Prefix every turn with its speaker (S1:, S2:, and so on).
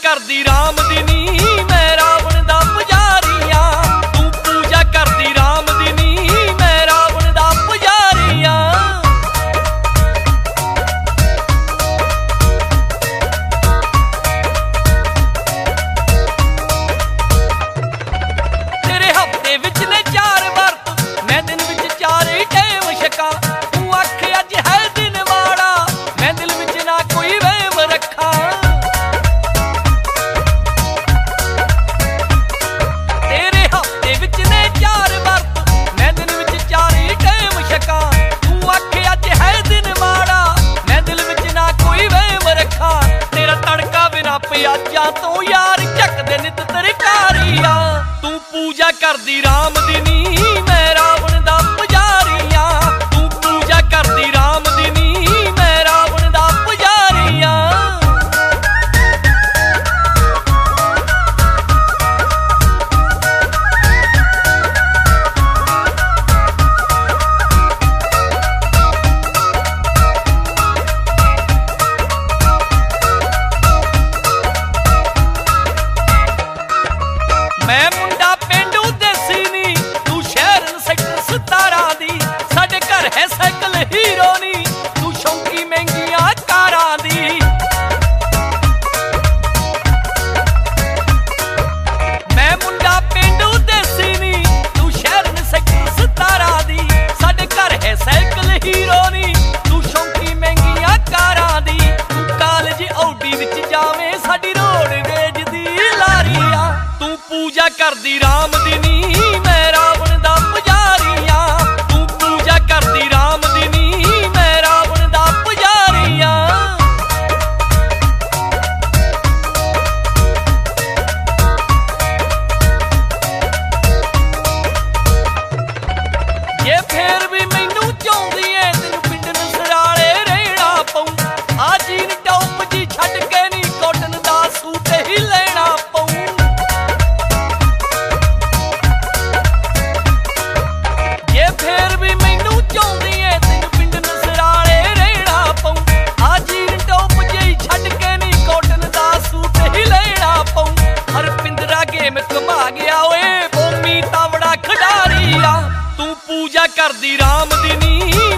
S1: करदी राम दी नी मैं रावण दा पुजारी आं। तू पूजा करदी राम दी नी मैं रावण दा पुजारी आं। तेरे हफ्ते विच ने 4 वर्त मैं दिन विच 4 ही टाइम छका। तू आख अज है दिन वाड़ा मैं दिल विच ना कोई वहम रखा। तेरे हफ्ते विच ने 4 वर्त मैं दिन विच 4 ही टाइम छका। तू आख अज है दिन वाड़ा मैं दिल विच ना कोई वहम रखा। तेरा तड़का बिना प्याजा तो यार झकदे नित तरकारी आ। तू पूजा करदी राम दी नी मैं रावण दा पुजारी आं। तू पूजा करदी राम दी नी मैं रावण दा पुजारी आं। मैं मुंडा पेंडू देसी नी तू शहर सेक्टर 17 दी। साडे घर है साइकिल हीरो नी तू शौकी महंगियां कारां दी। मैं मुंडा पेंडू देसी नी तू शहर सेक्टर 17 दी। साडे घर है साइकिल हीरो नी तू शौकी महंगियां कारां दी। तू कालज औडी विच जावे साडी रोडवेज दी लारी आ। तू पूजा करदी राम दी नी मैं रावण दा पुजारी आं। तू पूजा करदी राम दी नी मैं रावण दा पुजारी आं। जे फेर भी मैनू चाहुंदी ऐ तैनू पिंड नसराले रहना पऊं। आ जीन टॉप जी छड्ड के नी कॉटन दा सूट ही लेना पऊं। जे फेर भी मैनू चाहुंदी ऐ तैनू पिंड नसराले रहना पऊं। आ जीन टॉप जी छड्ड के नी कॉटन दा सूट ही लेना पऊं। हर पिंदरा गेम घुमा गया ओए भूमि तावड़ा खिडारी आ। तू पूजा करदी राम दी नी